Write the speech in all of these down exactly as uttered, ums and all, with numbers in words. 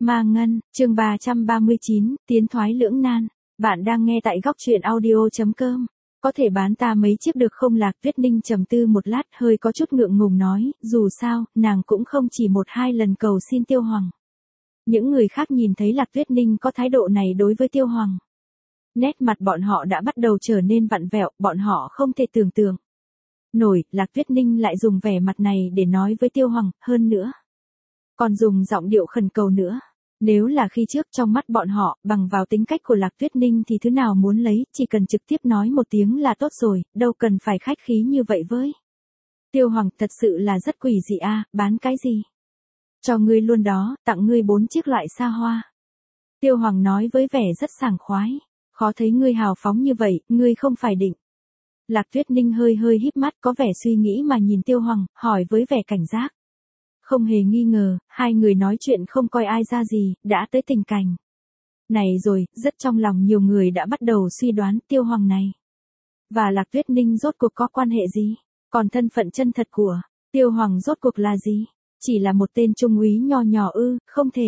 Ma Ngân, chương ba trăm ba mươi chín, tiến thoái lưỡng nan. Bạn đang nghe tại góc truyện audio chấm com. Có thể bán ta mấy chiếc được không? Lạc Tuyết Ninh trầm tư một lát, hơi có chút ngượng ngùng nói, dù sao, nàng cũng không chỉ một hai lần cầu xin Tiêu Hoàng. Những người khác nhìn thấy Lạc Tuyết Ninh có thái độ này đối với Tiêu Hoàng. Nét mặt bọn họ đã bắt đầu trở nên vặn vẹo, bọn họ không thể tưởng tượng nổi, Lạc Tuyết Ninh lại dùng vẻ mặt này để nói với Tiêu Hoàng, hơn nữa còn dùng giọng điệu khẩn cầu nữa. Nếu là khi trước trong mắt bọn họ, bằng vào tính cách của Lạc Tuyết Ninh thì thứ nào muốn lấy, chỉ cần trực tiếp nói một tiếng là tốt rồi, đâu cần phải khách khí như vậy với. Tiêu Hoàng, thật sự là rất quỷ dị a, bán cái gì? Cho ngươi luôn đó, tặng ngươi bốn chiếc loại xa hoa. Tiêu Hoàng nói với vẻ rất sảng khoái, khó thấy ngươi hào phóng như vậy, ngươi không phải định. Lạc Tuyết Ninh hơi hơi híp mắt có vẻ suy nghĩ mà nhìn Tiêu Hoàng, hỏi với vẻ cảnh giác. Không hề nghi ngờ, hai người nói chuyện không coi ai ra gì, đã tới tình cảnh này rồi, rất trong lòng nhiều người đã bắt đầu suy đoán Tiêu Hoàng này và Lạc Tuyết Ninh rốt cuộc có quan hệ gì, còn thân phận chân thật của Tiêu Hoàng rốt cuộc là gì, chỉ là một tên trung úy nho nhỏ ư, không thể.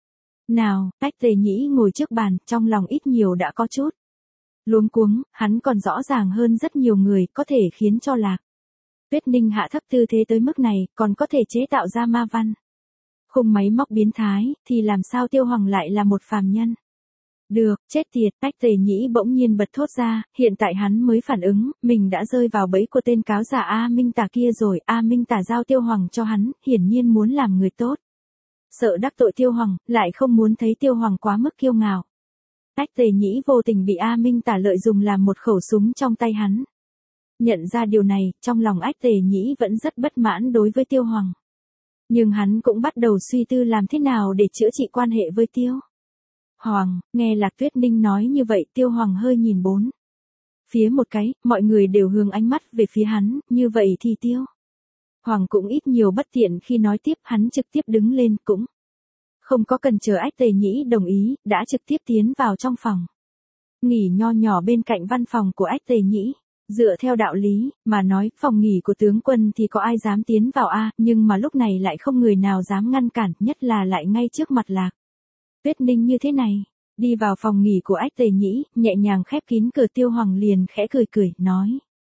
Nào, Ách Tề Nhĩ ngồi trước bàn, trong lòng ít nhiều đã có chút luống cuống, hắn còn rõ ràng hơn rất nhiều người, có thể khiến cho Lạc Tuyết Ninh hạ thấp tư thế tới mức này, còn có thể chế tạo ra ma văn khung máy móc biến thái, thì làm sao Tiêu Hoàng lại là một phàm nhân? Được, chết tiệt, Ách Tề Nhĩ bỗng nhiên bật thốt ra, hiện tại hắn mới phản ứng, mình đã rơi vào bẫy của tên cáo giả A Minh Tả kia rồi, A Minh Tả giao Tiêu Hoàng cho hắn, hiển nhiên muốn làm người tốt. Sợ đắc tội Tiêu Hoàng, lại không muốn thấy Tiêu Hoàng quá mức kiêu ngạo. Ách Tề Nhĩ vô tình bị A Minh Tả lợi dụng làm một khẩu súng trong tay hắn. Nhận ra điều này, trong lòng Ách Tề Nhĩ vẫn rất bất mãn đối với Tiêu Hoàng. Nhưng hắn cũng bắt đầu suy tư làm thế nào để chữa trị quan hệ với Tiêu Hoàng. Nghe Lạc Tuyết Ninh nói như vậy, Tiêu Hoàng hơi nhìn bốn phía một cái, mọi người đều hướng ánh mắt về phía hắn, như vậy thì Tiêu Hoàng cũng ít nhiều bất tiện khi nói tiếp, hắn trực tiếp đứng lên, cũng không có cần chờ Ách Tề Nhĩ đồng ý, đã trực tiếp tiến vào trong phòng nghỉ nho nhỏ bên cạnh văn phòng của Ách Tề Nhĩ. Dựa theo đạo lý, mà nói, phòng nghỉ của tướng quân thì có ai dám tiến vào a, nhưng mà lúc này lại không người nào dám ngăn cản, nhất là lại ngay trước mặt Lạc Tuyết Ninh như thế này. Đi vào phòng nghỉ của Ách Tề Nhĩ, nhẹ nhàng khép kín cửa, Tiêu Hoàng liền khẽ cười cười, nói.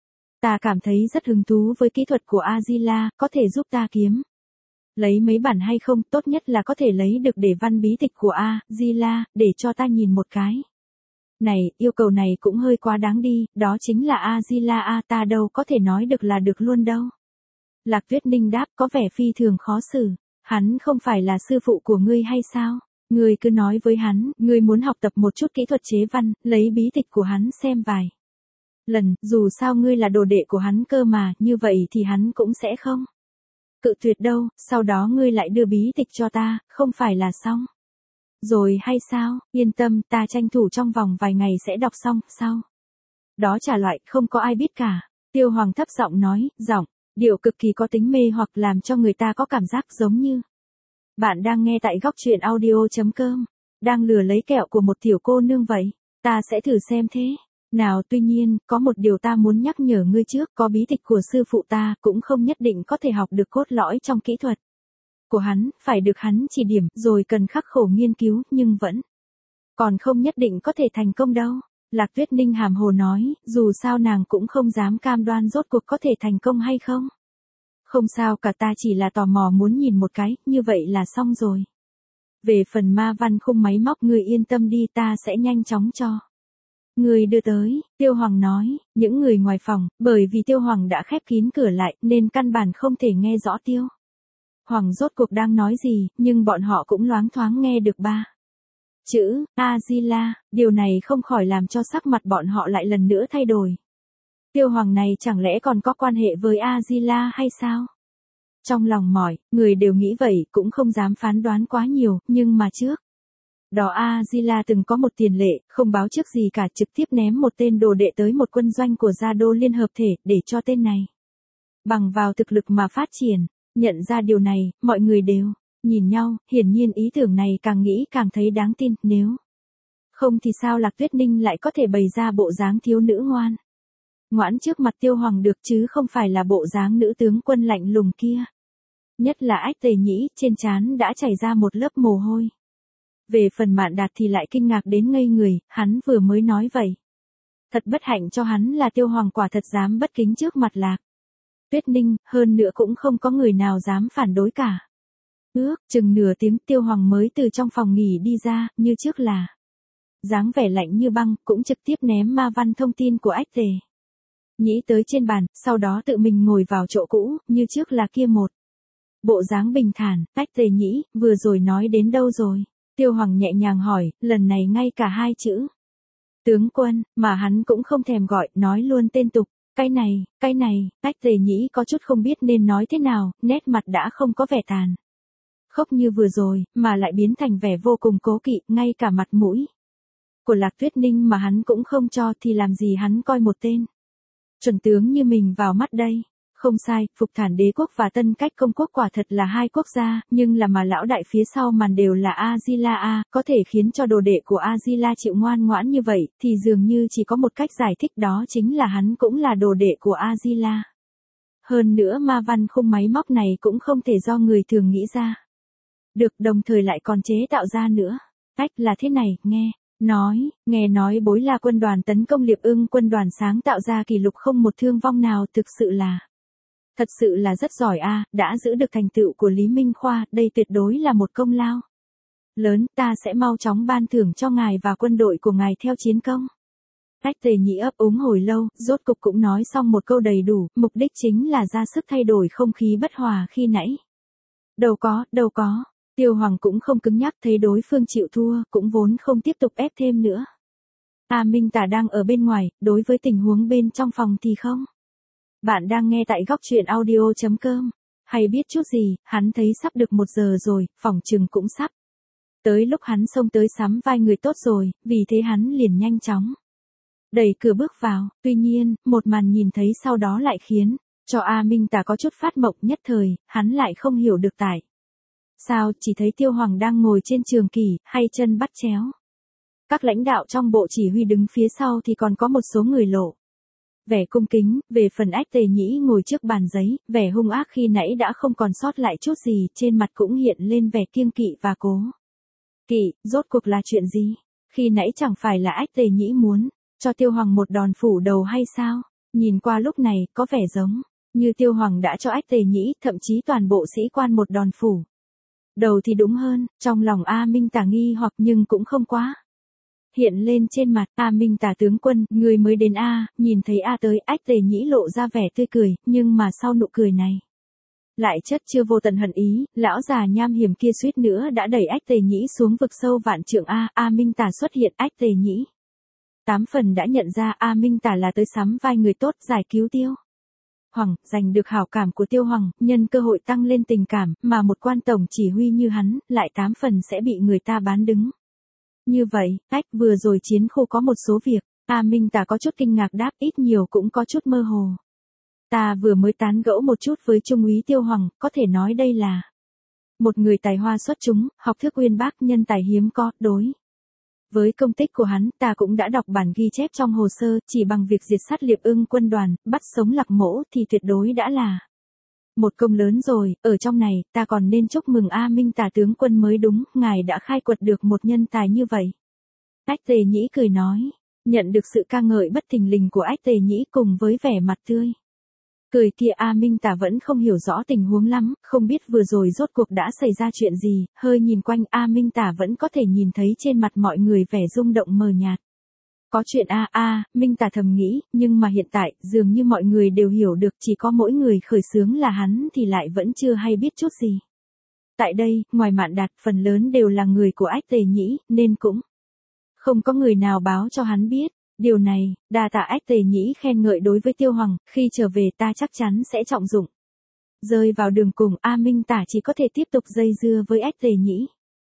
Ta cảm thấy rất hứng thú với kỹ thuật của A-di-la, có thể giúp ta kiếm lấy mấy bản hay không, tốt nhất là có thể lấy được để văn bí tịch của A-di-la, để cho ta nhìn một cái. Này, yêu cầu này cũng hơi quá đáng đi, đó chính là A-di-la a, ta đâu có thể nói được là được luôn đâu. Lạc Tuyết Ninh đáp có vẻ phi thường khó xử, hắn không phải là sư phụ của ngươi hay sao? Ngươi cứ nói với hắn, ngươi muốn học tập một chút kỹ thuật chế văn, lấy bí tịch của hắn xem vài lần, dù sao ngươi là đồ đệ của hắn cơ mà, như vậy thì hắn cũng sẽ không cự tuyệt đâu, sau đó ngươi lại đưa bí tịch cho ta, không phải là xong rồi hay sao? Yên tâm, ta tranh thủ trong vòng vài ngày sẽ đọc xong, sau đó trả lại, không có ai biết cả. Tiêu Hoàng thấp giọng nói, giọng điệu cực kỳ có tính mê hoặc làm cho người ta có cảm giác giống như bạn đang nghe tại góc truyện audio chấm com, đang lừa lấy kẹo của một tiểu cô nương vậy. Ta sẽ thử xem thế nào, tuy nhiên, có một điều ta muốn nhắc nhở ngươi trước, có bí tịch của sư phụ ta, cũng không nhất định có thể học được cốt lõi trong kỹ thuật của hắn, phải được hắn chỉ điểm, rồi cần khắc khổ nghiên cứu, nhưng vẫn còn không nhất định có thể thành công đâu. Lạc Tuyết Ninh hàm hồ nói, dù sao nàng cũng không dám cam đoan rốt cuộc có thể thành công hay không. Không sao cả, ta chỉ là tò mò muốn nhìn một cái, như vậy là xong rồi. Về phần ma văn khung máy móc ngươi yên tâm đi, ta sẽ nhanh chóng cho người đưa tới. Tiêu Hoàng nói, những người ngoài phòng, bởi vì Tiêu Hoàng đã khép kín cửa lại, nên căn bản không thể nghe rõ Tiêu Hoàng rốt cuộc đang nói gì, nhưng bọn họ cũng loáng thoáng nghe được ba chữ A-di-la, điều này không khỏi làm cho sắc mặt bọn họ lại lần nữa thay đổi. Tiêu Hoàng này chẳng lẽ còn có quan hệ với A-di-la hay sao? Trong lòng mọi người đều nghĩ vậy, cũng không dám phán đoán quá nhiều, nhưng mà trước đó A-di-la từng có một tiền lệ, không báo trước gì cả, trực tiếp ném một tên đồ đệ tới một quân doanh của Gia Đô Liên Hợp Thể, để cho tên này bằng vào thực lực mà phát triển. Nhận ra điều này, mọi người đều nhìn nhau, hiển nhiên ý tưởng này càng nghĩ càng thấy đáng tin, nếu không thì sao Lạc Tuyết Ninh lại có thể bày ra bộ dáng thiếu nữ ngoan ngoãn trước mặt Tiêu Hoàng được, chứ không phải là bộ dáng nữ tướng quân lạnh lùng kia. Nhất là Ách Tề Nhĩ, trên trán đã chảy ra một lớp mồ hôi Về phần Mạn Đạt thì lại kinh ngạc đến ngây người, hắn vừa mới nói vậy. Thật bất hạnh cho hắn là Tiêu Hoàng quả thật dám bất kính trước mặt Lạc Tuyết Ninh, hơn nữa cũng không có người nào dám phản đối cả. Ước, chừng nửa tiếng Tiêu Hoàng mới từ trong phòng nghỉ đi ra, như trước là dáng vẻ lạnh như băng, cũng trực tiếp ném ma văn thông tin của Ách Tề Nhĩ tới trên bàn, sau đó tự mình ngồi vào chỗ cũ, như trước là kia một bộ dáng bình thản. Ách Tề Nhĩ, vừa rồi nói đến đâu rồi? Tiêu Hoàng nhẹ nhàng hỏi, lần này ngay cả hai chữ tướng quân, mà hắn cũng không thèm gọi, nói luôn tên tục. Cái này, cái này, Ách Tề Nhĩ có chút không biết nên nói thế nào, nét mặt đã không có vẻ tàn khốc như vừa rồi, mà lại biến thành vẻ vô cùng cố kỵ, ngay cả mặt mũi của Lạc Tuyết Ninh mà hắn cũng không cho thì làm gì hắn coi một tên chuẩn tướng như mình vào mắt đây. Không sai, Phục Thản Đế quốc và Tân Cách Công quốc quả thật là hai quốc gia, nhưng là mà lão đại phía sau màn đều là A-di-la A, có thể khiến cho đồ đệ của A-di-la chịu ngoan ngoãn như vậy, thì dường như chỉ có một cách giải thích, đó chính là hắn cũng là đồ đệ của A-di-la. Hơn nữa ma văn khung máy móc này cũng không thể do người thường nghĩ ra được, đồng thời lại còn chế tạo ra nữa. Cách là thế này, nghe nói, nghe nói Bối La quân đoàn tấn công Liệp Ưng quân đoàn sáng tạo ra kỷ lục không một thương vong nào, thực sự là Thật sự là rất giỏi a, đã giữ được thành tựu của Lý Minh Khoa, đây tuyệt đối là một công lao lớn, ta sẽ mau chóng ban thưởng cho ngài và quân đội của ngài theo chiến công. Ách Tề Nhĩ ấp úng hồi lâu, rốt cục cũng nói xong một câu đầy đủ, mục đích chính là ra sức thay đổi không khí bất hòa khi nãy. Đâu có, đâu có, Tiêu Hoàng cũng không cứng nhắc, thấy đối phương chịu thua, cũng vốn không tiếp tục ép thêm nữa. A Minh Tả đang ở bên ngoài, đối với tình huống bên trong phòng thì không. Bạn đang nghe tại góc truyện audio.com. Hay biết chút gì, hắn thấy sắp được một giờ rồi, phòng trừng cũng sắp tới lúc hắn xông tới sắm vai người tốt rồi, vì thế hắn liền nhanh chóng đẩy cửa bước vào. Tuy nhiên, một màn nhìn thấy sau đó lại khiến cho A Minh Tả có chút phát mộng, nhất thời, hắn lại không hiểu được tại sao, chỉ thấy Tiêu Hoàng đang ngồi trên trường kỷ, hay chân bắt chéo. Các lãnh đạo trong bộ chỉ huy đứng phía sau thì còn có một số người lộ vẻ cung kính. Về phần Ách Tề Nhĩ ngồi trước bàn giấy, vẻ hung ác khi nãy đã không còn sót lại chút gì, trên mặt cũng hiện lên vẻ kiêng kỵ và cố kỵ. Rốt cuộc là chuyện gì? Khi nãy chẳng phải là Ách Tề Nhĩ muốn cho Tiêu Hoàng một đòn phủ đầu hay sao? Nhìn qua lúc này, có vẻ giống như Tiêu Hoàng đã cho Ách Tề Nhĩ, thậm chí toàn bộ sĩ quan một đòn phủ đầu thì đúng hơn. Trong lòng A Minh Tả nghi hoặc nhưng cũng không quá hiện lên trên mặt. A Minh Tả tướng quân, người mới đến A, nhìn thấy A tới, Ách Tề Nhĩ lộ ra vẻ tươi cười, nhưng mà sau nụ cười này lại chất chưa vô tận hận ý. Lão già nham hiểm kia suýt nữa đã đẩy Ách Tề Nhĩ xuống vực sâu vạn trượng. A, A Minh Tả xuất hiện, Ách Tề Nhĩ tám phần đã nhận ra A Minh Tả là tới sắm vai người tốt, giải cứu Tiêu Hoàng, giành được hảo cảm của Tiêu Hoàng, nhân cơ hội tăng lên tình cảm, mà một quan tổng chỉ huy như hắn, lại tám phần sẽ bị người ta bán đứng. Như vậy, Ách, vừa rồi chiến khu có một số việc, A Minh Tả có chút kinh ngạc đáp, ít nhiều cũng có chút mơ hồ. Ta vừa mới tán gẫu một chút với Trung úy Tiêu Hoàng, có thể nói đây là một người tài hoa xuất chúng, học thức uyên bác, nhân tài hiếm có. Đối với công tích của hắn, ta cũng đã đọc bản ghi chép trong hồ sơ, chỉ bằng việc diệt sát Liệp Ưng quân đoàn, bắt sống Lạc Mỗ thì tuyệt đối đã là một công lớn rồi. Ở trong này, ta còn nên chúc mừng A Minh Tả tướng quân mới đúng, ngài đã khai quật được một nhân tài như vậy. Ách Tề Nhĩ cười nói, nhận được sự ca ngợi bất thình lình của Ách Tề Nhĩ cùng với vẻ mặt tươi cười kia, A Minh Tả vẫn không hiểu rõ tình huống lắm, không biết vừa rồi rốt cuộc đã xảy ra chuyện gì, hơi nhìn quanh A Minh Tả vẫn có thể nhìn thấy trên mặt mọi người vẻ rung động mờ nhạt. Có chuyện a a, Minh Tả thầm nghĩ, nhưng mà hiện tại, dường như mọi người đều hiểu được, chỉ có mỗi người khởi xướng là hắn thì lại vẫn chưa hay biết chút gì. Tại đây, ngoài Mạn Đạt, phần lớn đều là người của Ách Tề Nhĩ, nên cũng không có người nào báo cho hắn biết. Điều này, đa tạ Ách Tề Nhĩ khen ngợi đối với Tiêu Hoàng, khi trở về ta chắc chắn sẽ trọng dụng. Rơi vào đường cùng, A Minh Tả chỉ có thể tiếp tục dây dưa với Ách Tề Nhĩ.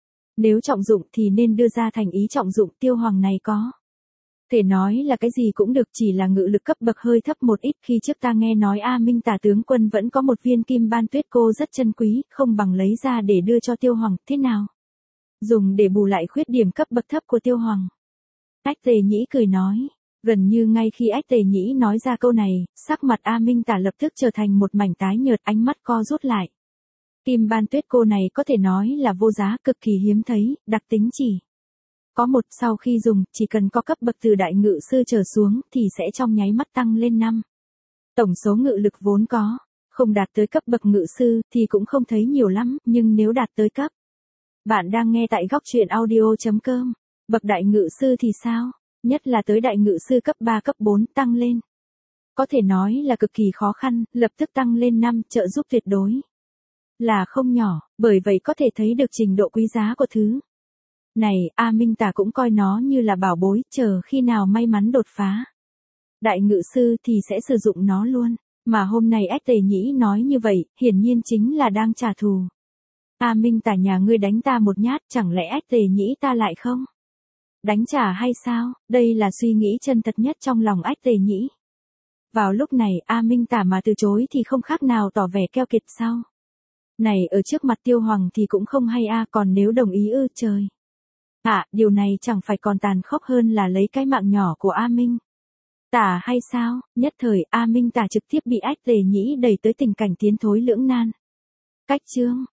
Nếu trọng dụng thì nên đưa ra thành ý trọng dụng. Tiêu Hoàng này có thể nói là cái gì cũng được, chỉ là ngự lực cấp bậc hơi thấp một ít. Khi trước ta nghe nói A Minh Tả tướng quân vẫn có một viên kim ban tuyết cô rất chân quý, không bằng lấy ra để đưa cho Tiêu Hoàng, thế nào? Dùng để bù lại khuyết điểm cấp bậc thấp của Tiêu Hoàng. Ách Tề Nhĩ cười nói, gần như ngay khi Ách Tề Nhĩ nói ra câu này, sắc mặt A Minh Tả lập tức trở thành một mảnh tái nhợt, ánh mắt co rút lại. Kim Ban Tuyết cô này có thể nói là vô giá, cực kỳ hiếm thấy, đặc tính chỉ có một, sau khi dùng, chỉ cần có cấp bậc từ đại ngự sư trở xuống thì sẽ trong nháy mắt tăng lên năm. Tổng số ngự lực vốn có, không đạt tới cấp bậc ngự sư thì cũng không thấy nhiều lắm, nhưng nếu đạt tới cấp. Bạn đang nghe tại góc truyện audio.com. Bậc đại ngự sư thì sao? Nhất là tới đại ngự sư cấp ba cấp bốn tăng lên. Có thể nói là cực kỳ khó khăn, lập tức tăng lên năm, trợ giúp tuyệt đối là không nhỏ, bởi vậy có thể thấy được trình độ quý giá của thứ này. A Minh Tà cũng coi nó như là bảo bối, chờ khi nào may mắn đột phá đại ngự sư thì sẽ sử dụng nó luôn. Mà hôm nay Ách Tề Nhĩ nói như vậy, hiển nhiên chính là đang trả thù. A Minh Tà nhà ngươi đánh ta một nhát, chẳng lẽ Ách Tề Nhĩ ta lại không đánh trả hay sao? Đây là suy nghĩ chân thật nhất trong lòng Ách Tề Nhĩ. Vào lúc này, A Minh Tà mà từ chối thì không khác nào tỏ vẻ keo kiệt sao? Này, ở trước mặt Tiêu Hoàng thì cũng không hay a, còn nếu đồng ý ư, trời. À, điều này chẳng phải còn tàn khốc hơn là lấy cái mạng nhỏ của A Minh Tà hay sao? Nhất thời, A Minh Tà trực tiếp bị Ách Tề Nhĩ đẩy tới tình cảnh tiến thối lưỡng nan. Cách chương